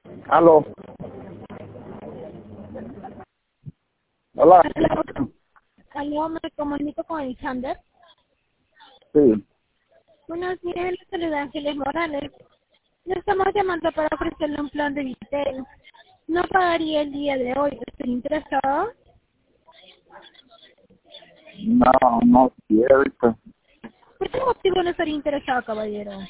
Aló. Hola. Aló, aló, me comunico con Alexander. Sí. Buenos días, les saluda Ángeles Morales. Le estamos llamando para ofrecerle un plan de Vitel. No pagaría el día de hoy. ¿Está interesado? No, no cierto. ¿Por qué motivo no estaría interesado, caballero?